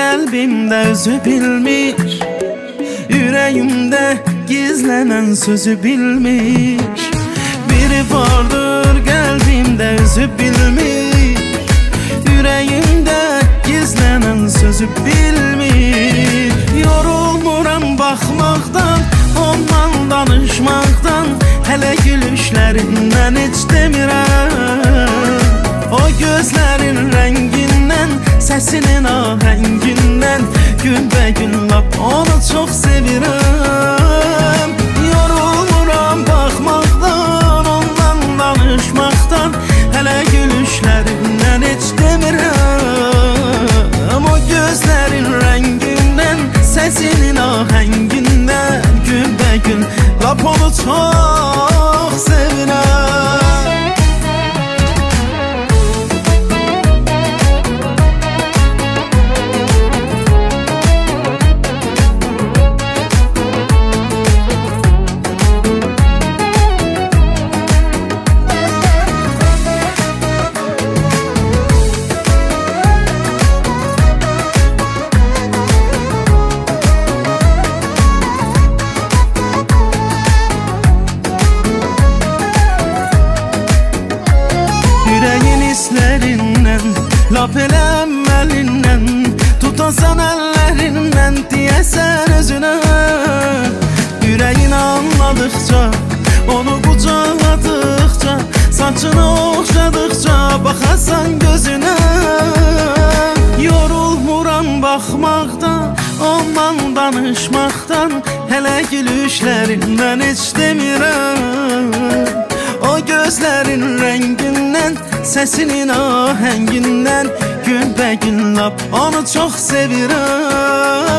qəlbimdə özü bilmiş, ürəyimdə gizlənən sözü bilmiş. Biri vardır qəlbimdə özü bilmiş, ürəyimdə gizlənən sözü bilmiş. Yorulmuram baxmaqdan, ondan danışmaqdan, hələ gülüşlərindən heç demirəm. O gözlərin rəngindən, səsinin ahəngindən, günbəgün lap onu çox sevirəm. Yorulmuram baxmaqdan, ondan danışmaqdan, hələ gülüşlərindən heç demirəm. O gözlərin rəngindən, səsinin ahəngindən, günbəgün lap onu çox sevirəm. Lap elə əmməlindən, tutasan əllərindən, deyəsən özünə. Ürəyin anladıqca, onu qucaqladıqca, saçını oxşadıqca, baxasan gözünə. Yorulmuram baxmaqdan, ondan danışmaqdan, hələ gülüşlərindən heç demirəm. O gözlərin rəngindən, səsinin ahəngindən, günbəgün lap onu çox sevirəm.